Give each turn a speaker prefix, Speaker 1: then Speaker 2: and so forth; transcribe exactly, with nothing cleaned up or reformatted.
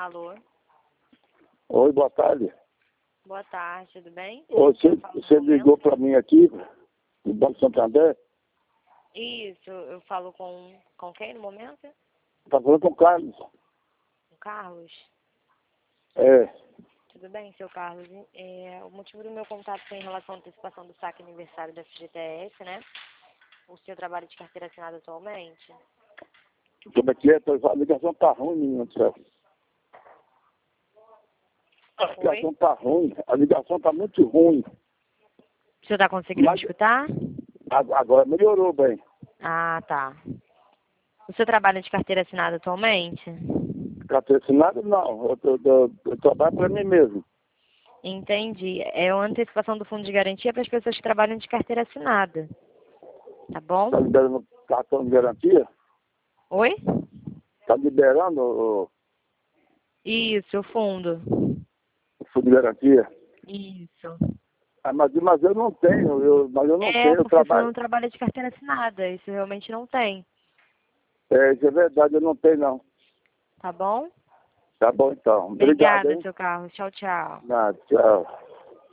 Speaker 1: Alô?
Speaker 2: Oi, boa tarde.
Speaker 1: Boa tarde, tudo bem?
Speaker 2: Você, você ligou para mim aqui, no Banco Santander?
Speaker 1: Isso, eu falo com, com quem no momento?
Speaker 2: Está falando com o Carlos?
Speaker 1: Com o Carlos?
Speaker 2: É.
Speaker 1: Tudo bem, seu Carlos? É, o motivo do meu contato foi em relação à antecipação do saque aniversário da F G T S, né? O seu trabalho de carteira assinada atualmente?
Speaker 2: Como é que é? A ligação tá ruim, menino do céu. A ligação
Speaker 1: Oi?
Speaker 2: tá ruim. A ligação tá muito ruim.
Speaker 1: O senhor está conseguindo
Speaker 2: Mas
Speaker 1: me escutar?
Speaker 2: a- agora melhorou bem.
Speaker 1: Ah, tá. O seu trabalho de carteira assinada atualmente?
Speaker 2: Carteira assinada, não. Eu, eu, eu, eu trabalho para mim mesmo.
Speaker 1: Entendi. É uma antecipação do fundo de garantia para as pessoas que trabalham de carteira assinada. Tá bom?
Speaker 2: Tá liberando cartão de garantia?
Speaker 1: Oi?
Speaker 2: Tá liberando o,
Speaker 1: Isso, o fundo.
Speaker 2: o fundo de garantia?
Speaker 1: Isso.
Speaker 2: Ah, mas, mas eu não tenho, eu, mas eu não
Speaker 1: É,
Speaker 2: tenho, eu
Speaker 1: porque o senhor
Speaker 2: trabalho.
Speaker 1: não trabalha de carteira assinada. Isso realmente não tem.
Speaker 2: É, isso é verdade, eu não tenho não.
Speaker 1: Tá bom?
Speaker 2: Tá bom então. Obrigado,
Speaker 1: Obrigada,
Speaker 2: hein?
Speaker 1: seu Carlos. Tchau, tchau.
Speaker 2: Nada, tchau.